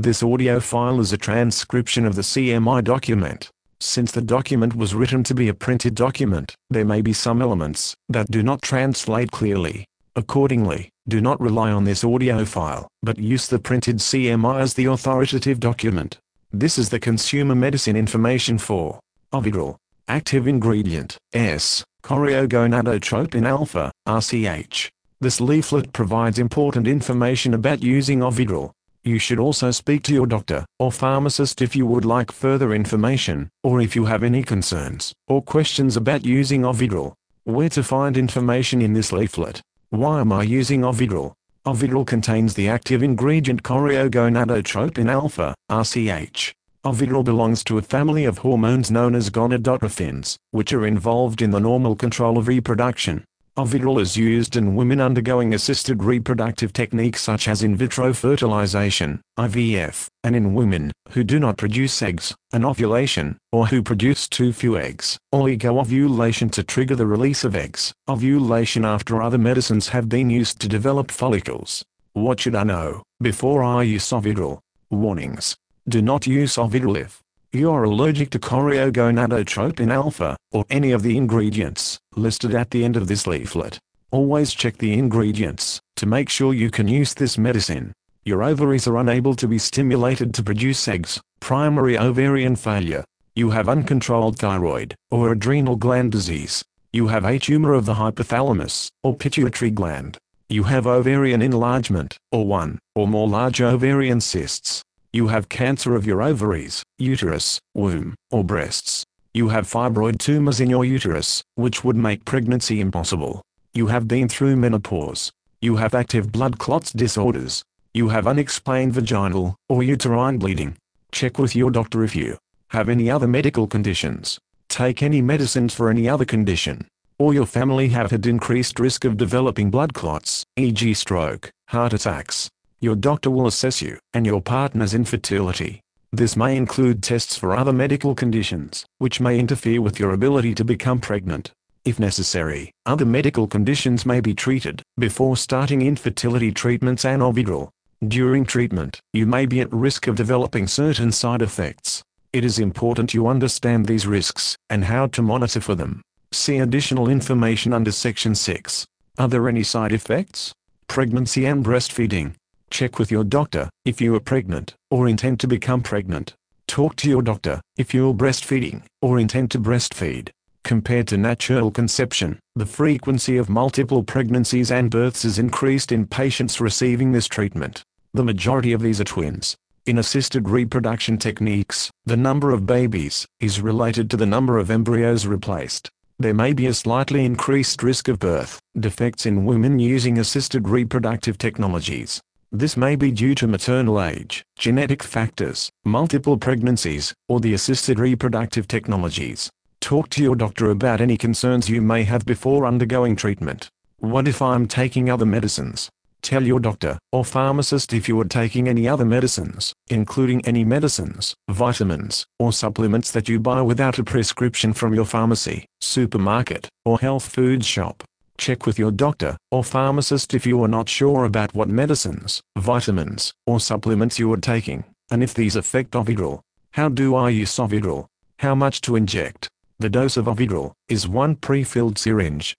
This audio file is a transcription of the CMI document. Since the document was written to be a printed document, there may be some elements that do not translate clearly. Accordingly, do not rely on this audio file, but use the printed CMI as the authoritative document. This is the consumer medicine information for Ovidrel. Active ingredient, S. Choriogonadotropin alpha, RCH. This leaflet provides important information about using Ovidrel. You should also speak to your doctor or pharmacist if you would like further information, or if you have any concerns or questions about using Ovidrel. Where to find information in this leaflet? Why am I using Ovidrel? Ovidrel contains the active ingredient choriogonadotropin alpha, RCH. Ovidrel belongs to a family of hormones known as gonadotrophins, which are involved in the normal control of reproduction. Ovidrel is used in women undergoing assisted reproductive techniques such as in vitro fertilization, IVF, and in women who do not produce eggs, anovulation, or who produce too few eggs, oligoovulation to trigger the release of eggs, ovulation after other medicines have been used to develop follicles. What should I know before I use Ovidrel? Warnings. Do not use Ovidrel if you are allergic to choriogonadotropin alpha, or any of the ingredients listed at the end of this leaflet. Always check the ingredients to make sure you can use this medicine. Your ovaries are unable to be stimulated to produce eggs, primary ovarian failure. You have uncontrolled thyroid or adrenal gland disease. You have a tumor of the hypothalamus or pituitary gland. You have ovarian enlargement, or one or more large ovarian cysts. You have cancer of your ovaries, uterus, womb, or breasts. You have fibroid tumors in your uterus, which would make pregnancy impossible. You have been through menopause. You have active blood clots disorders. You have unexplained vaginal or uterine bleeding. Check with your doctor if you have any other medical conditions. Take any medicines for any other condition, or your family have had increased risk of developing blood clots, e.g. stroke, heart attacks. Your doctor will assess you and your partner's infertility. This may include tests for other medical conditions, which may interfere with your ability to become pregnant. If necessary, other medical conditions may be treated before starting infertility treatments and Ovidrel. During treatment, you may be at risk of developing certain side effects. It is important you understand these risks and how to monitor for them. See additional information under Section 6. Are there any side effects? Pregnancy and breastfeeding. Check with your doctor if you are pregnant or intend to become pregnant. Talk to your doctor if you are breastfeeding or intend to breastfeed. Compared to natural conception, the frequency of multiple pregnancies and births is increased in patients receiving this treatment. The majority of these are twins. In assisted reproduction techniques, the number of babies is related to the number of embryos replaced. There may be a slightly increased risk of birth defects in women using assisted reproductive technologies. This may be due to maternal age, genetic factors, multiple pregnancies, or the assisted reproductive technologies. Talk to your doctor about any concerns you may have before undergoing treatment. What if I'm taking other medicines? Tell your doctor or pharmacist if you are taking any other medicines, including any medicines, vitamins, or supplements that you buy without a prescription from your pharmacy, supermarket, or health food shop. Check with your doctor or pharmacist if you are not sure about what medicines, vitamins, or supplements you are taking, and if these affect Ovidrel. How do I use Ovidrel? How much to inject? The dose of Ovidrel is one pre-filled syringe,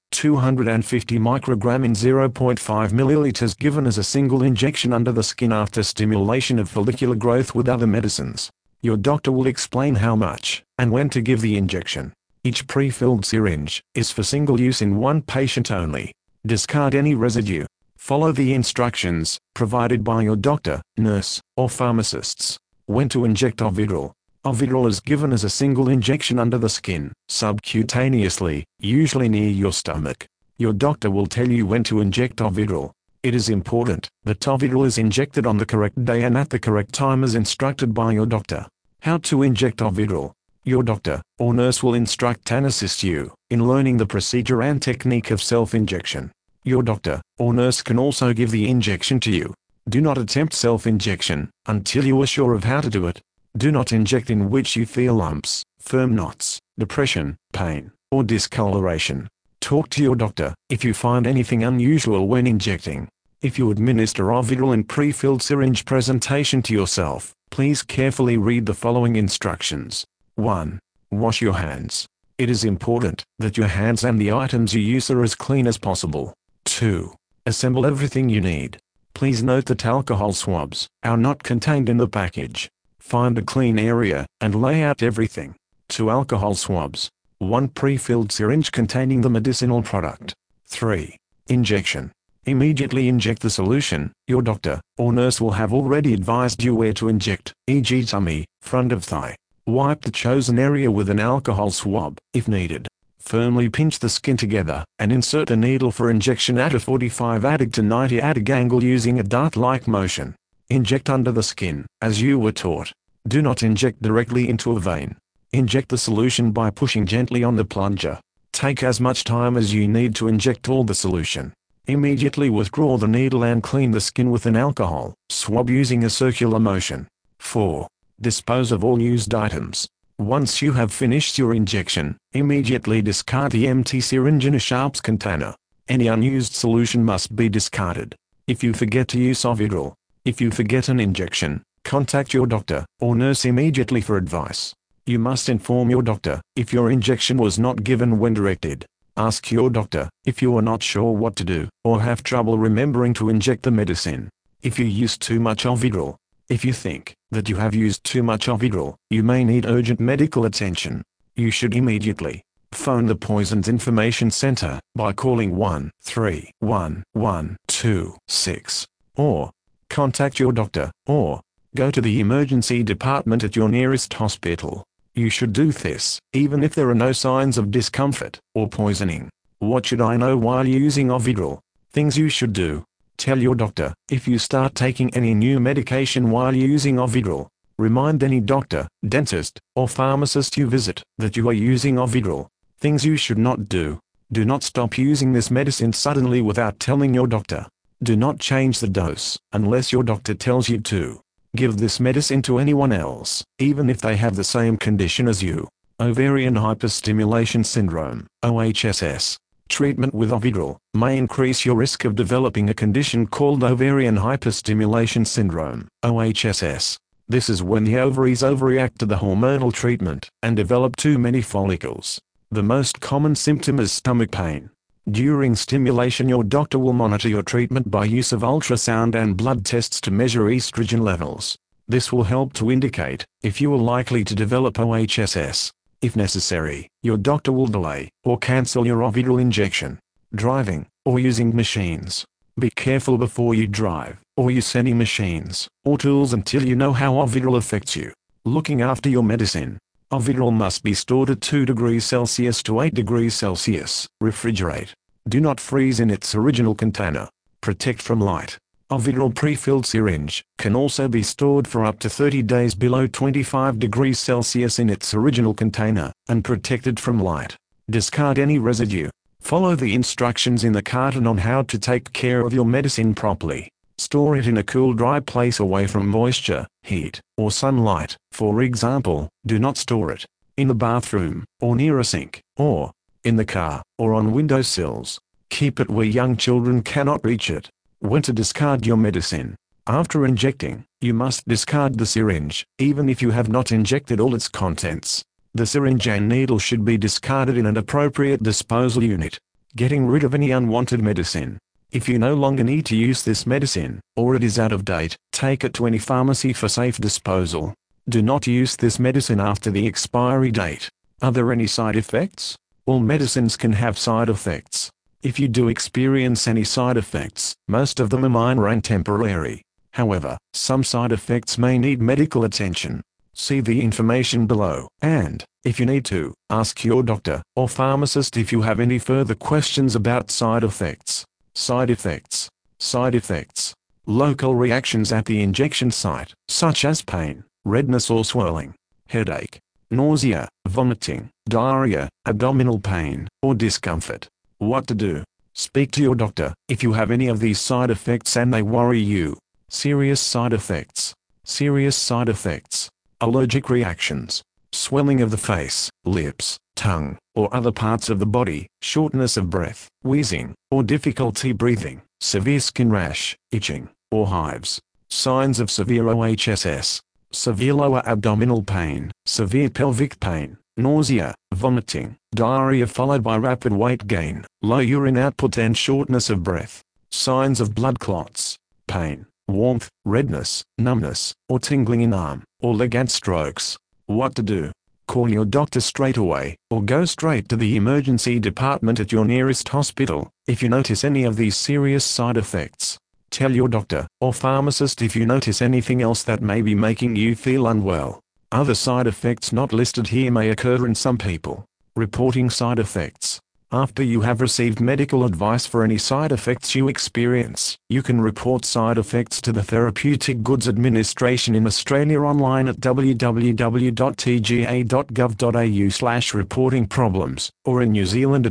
250 microgram in 0.5 milliliters given as a single injection under the skin after stimulation of follicular growth with other medicines. Your doctor will explain how much and when to give the injection. Each pre-filled syringe is for single use in one patient only. Discard any residue. Follow the instructions provided by your doctor, nurse, or pharmacists. When to inject Ovidrel. Ovidrel is given as a single injection under the skin, subcutaneously, usually near your stomach. Your doctor will tell you when to inject Ovidrel. It is important that Ovidrel is injected on the correct day and at the correct time as instructed by your doctor. How to inject Ovidrel. Your doctor or nurse will instruct and assist you in learning the procedure and technique of self-injection. Your doctor or nurse can also give the injection to you. Do not attempt self-injection until you are sure of how to do it. Do not inject in which you feel lumps, firm knots, depression, pain, or discoloration. Talk to your doctor if you find anything unusual when injecting. If you administer Ovidrel in pre-filled syringe presentation to yourself, please carefully read the following instructions. 1. Wash your hands. It is important that your hands and the items you use are as clean as possible. 2. Assemble everything you need. Please note that alcohol swabs are not contained in the package. Find a clean area and lay out everything. 2 alcohol swabs. 1 pre-filled syringe containing the medicinal product. 3. Injection. Immediately inject the solution. Your doctor or nurse will have already advised you where to inject, e.g. tummy, front of thigh. Wipe the chosen area with an alcohol swab, if needed. Firmly pinch the skin together, and insert a needle for injection at a 45 ADAG to 90 ADAG angle using a dart-like motion. Inject under the skin, as you were taught. Do not inject directly into a vein. Inject the solution by pushing gently on the plunger. Take as much time as you need to inject all the solution. Immediately withdraw the needle and clean the skin with an alcohol swab using a circular motion. 4. Dispose of all used items. Once you have finished your injection, immediately discard the empty syringe in a sharps container. Any unused solution must be discarded. If you forget to use Ovidrel, if you forget an injection, contact your doctor or nurse immediately for advice. You must inform your doctor if your injection was not given when directed. Ask your doctor if you are not sure what to do or have trouble remembering to inject the medicine. If you use too much Ovidrel. If you think that you have used too much Ovidrel, you may need urgent medical attention. You should immediately phone the Poisons Information Center by calling 1-311-26, or contact your doctor, or go to the emergency department at your nearest hospital. You should do this, even if there are no signs of discomfort or poisoning. What should I know while using Ovidrel? Things you should do. Tell your doctor if you start taking any new medication while using Ovidrel. Remind any doctor, dentist, or pharmacist you visit that you are using Ovidrel. Things you should not do. Do not stop using this medicine suddenly without telling your doctor. Do not change the dose unless your doctor tells you to. Give this medicine to anyone else, even if they have the same condition as you. Ovarian hyperstimulation syndrome, OHSS. Treatment with Ovidrel may increase your risk of developing a condition called ovarian hyperstimulation syndrome, OHSS. This is when the ovaries overreact to the hormonal treatment and develop too many follicles. The most common symptom is stomach pain. During stimulation, your doctor will monitor your treatment by use of ultrasound and blood tests to measure estrogen levels. This will help to indicate if you are likely to develop OHSS. If necessary, your doctor will delay or cancel your Ovidrel injection. Driving or using machines. Be careful before you drive or use any machines or tools until you know how Ovidrel affects you. Looking after your medicine. Ovidrel must be stored at 2 degrees Celsius to 8 degrees Celsius. Refrigerate. Do not freeze in its original container. Protect from light. Ovidrel pre-filled syringe can also be stored for up to 30 days below 25 degrees Celsius in its original container, and protected from light. Discard any residue. Follow the instructions in the carton on how to take care of your medicine properly. Store it in a cool, dry place away from moisture, heat, or sunlight. For example, do not store it in the bathroom, or near a sink, or in the car, or on windowsills. Keep it where young children cannot reach it. When to discard your medicine. After injecting, you must discard the syringe, even if you have not injected all its contents. The syringe and needle should be discarded in an appropriate disposal unit. Getting rid of any unwanted medicine. If you no longer need to use this medicine, or it is out of date, take it to any pharmacy for safe disposal. Do not use this medicine after the expiry date. Are there any side effects? All medicines can have side effects. If you do experience any side effects, most of them are minor and temporary. However, some side effects may need medical attention. See the information below, and, if you need to, ask your doctor or pharmacist if you have any further questions about side effects. Side effects. Side effects. Local reactions at the injection site, such as pain, redness or swelling, headache, nausea, vomiting, diarrhea, abdominal pain, or discomfort. What to do? Speak to your doctor if you have any of these side effects and they worry you. Serious side effects. Serious side effects. Allergic reactions. Swelling of the face, lips, tongue, or other parts of the body, shortness of breath, wheezing, or difficulty breathing, severe skin rash, itching, or hives. Signs of severe OHSS: severe lower abdominal pain, severe pelvic pain, nausea, vomiting, diarrhea followed by rapid weight gain, low urine output and shortness of breath. Signs of blood clots: pain, warmth, redness, numbness, or tingling in arm or leg and strokes. What to do? Call your doctor straight away, or go straight to the emergency department at your nearest hospital, if you notice any of these serious side effects. Tell your doctor or pharmacist if you notice anything else that may be making you feel unwell. Other side effects not listed here may occur in some people. Reporting side effects: after you have received medical advice for any side effects you experience, you can report side effects to the Therapeutic Goods Administration in Australia online at www.tga.gov.au/reporting-problems, or in New Zealand at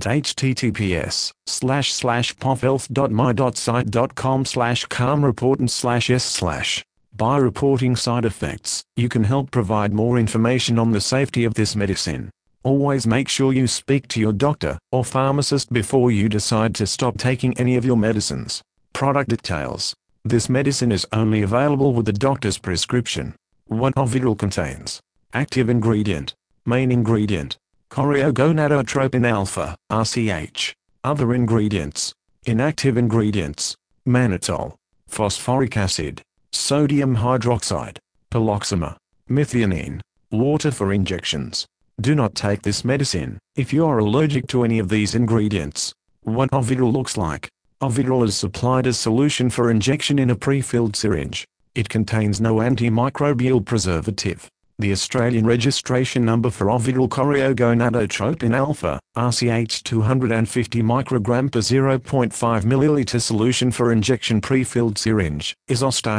https://pofhealth.my.site.com/calmreportant/s/. By reporting side effects, you can help provide more information on the safety of this medicine. Always make sure you speak to your doctor or pharmacist before you decide to stop taking any of your medicines. Product details: this medicine is only available with the doctor's prescription. What Ovidrel contains: active ingredient, main ingredient, choriogonadotropin alpha, RCH. Other ingredients: inactive ingredients, mannitol, phosphoric acid, sodium hydroxide, poloxamine, methionine, water for injections. Do not take this medicine if you are allergic to any of these ingredients. What Ovidrel looks like: Ovidrel is supplied as solution for injection in a pre-filled syringe. It contains no antimicrobial preservative. The Australian registration number for Ovidrel choriogonadotropin alpha, RCH 250 microgram per 0.5 milliliter solution for injection pre-filled syringe, is OSTAR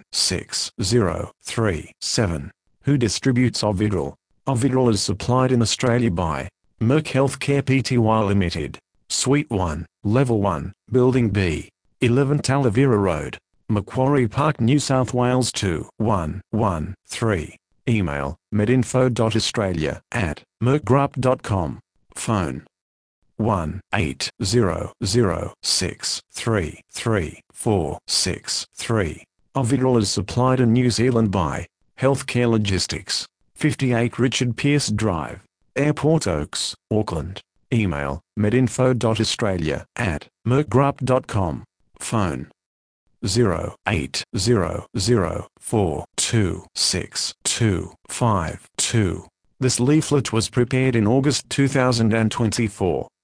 96037. Who distributes Ovidrel? Ovidrel is supplied in Australia by Merck Healthcare Pty Limited, Suite 1, Level 1, Building B, 11 Talavera Road, Macquarie Park, New South Wales 21113. Email: medinfo.australia@merckgroup.com. Phone: 1-800-633-463. Ovidrel is supplied in New Zealand by Healthcare Logistics, 58 Richard Pearce Drive, Airport Oaks, Auckland. Email: medinfo.australia@merckgroup.com. Phone: 0800426252. This leaflet was prepared in August 2024.